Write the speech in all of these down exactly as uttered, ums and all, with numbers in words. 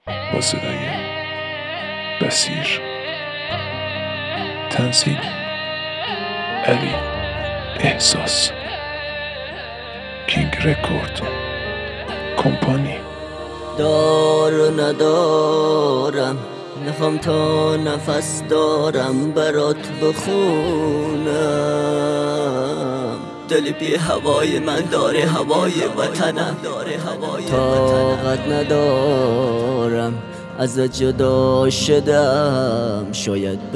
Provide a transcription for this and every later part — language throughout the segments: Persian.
با صدای بصیر، تنظیم علی احساس، کینگ رکورد کمپانی. دار و ندارم، نفهم تا نفس دارم برات بخونم. دل بی هوای من داره هوای وطنم، طاقت ندارم از جدا شدم، شاید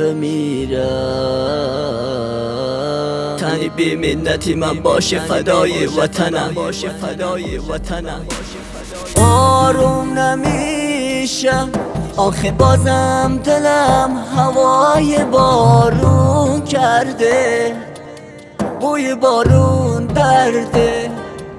بمیرم. تنی بی منتی من باشه فدای وطنم، باشه فدای وطنم. آروم نمیشم آخه بازم دلم هوای بارون کرده، بوی بارون درده.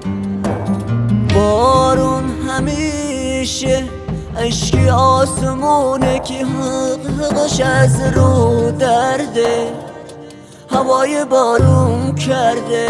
بارون همیشه عشقی آسمونه که حق حقش از رو درده، هوای بارون کرده.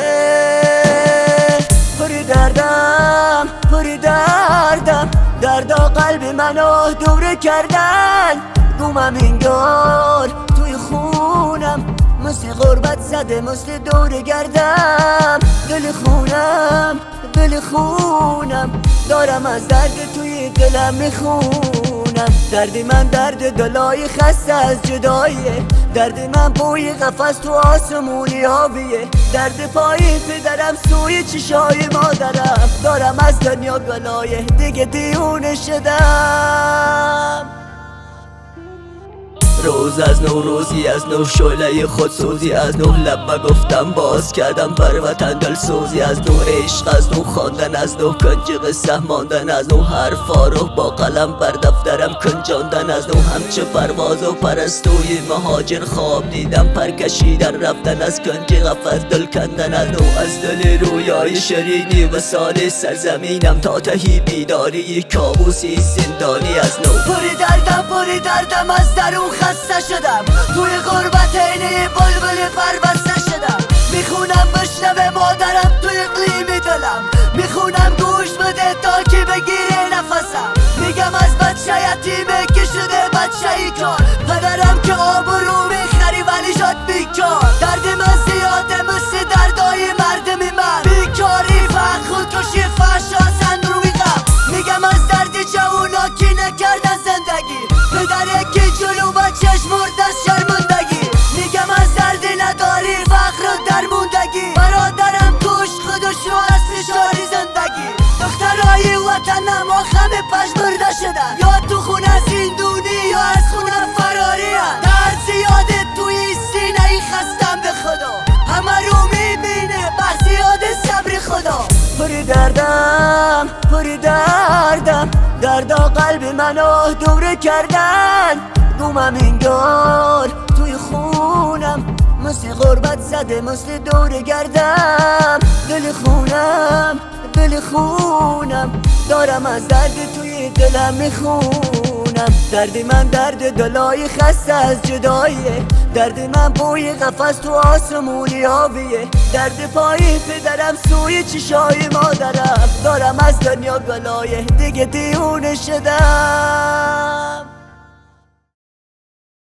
پری دردم پری دردم دردا قلب منو دوره کردن. گومم انگار توی خونم، مثل غربت زده مثل دور گردم. دل خونم دل خونم دارم از درد توی دلم میخونم. درد من درد دلای خسته از جداییه، درد من بوی قفس تو آسمونی آبیه. درد پای پدرم سوی چشای مادرم، دارم از دنیا بلایه دیگه دیونه شدم. روز از نو روزی از نو شعله خودسوزی از نو لب گفتم باز کردم بر وطن دل سوزی. از نو عشق از نو خواندن از نو کنج قصه ماندن، از نو حرفا رو با قلم بر دفترم کنجاندن. از نو همچه پرواز و پرستوی مهاجر خواب دیدم، پر کشیدن رفتن از کنج قفس دل کندن. از نو از دل رویای شیرینی و سال سرزمینم تا تهی بیداری کابوسی زندانی. از نو پری دردم پری دردم از درون خسته شدم، توی غربت اینه بلبل پربسته شدم. میخونم بشنوه مادرم توی اقلیم دلم، میخونم گوش بده تا که بگیره نفسم. میگم از بچه یتیمه که شده بچه ای کار، پدرم که آبرو میخری ولی شد بیکار. درد من زیاده مثل دردای مردم من، بیکاری فقر خودکشی فحشا زن روی غم. میگم از درد جوانا که نکردن زندگی، پدره که جلو بچهش مرد از شرمندگی. میگم از درد نداری فقر و درموندگی، برادرم کش خودش رو از فشاری زندگی. دخترای وطنم آخم پشمرده شدن، یا تو خونه زندونی یا از خونه فراری هن. درد زیاده توی سینه ای خستم به خدا، همه رو میبینه بر زیاد صبر خدا. پری دردم پری دردم دردا قلب منو دوره کردن. گومم انگار توی خونم، مثل غربت زده مثل دور گردم. دل خونم دل خونم دارم از درد توی دلم میخونم. درد من درد دلای خسته از جداییه، درد من بوی قفس تو آسمونی آبیه. درد پای پدرم سوی چشای مادرم، دارم از دنیا بلایه دیگه دیونه شدم.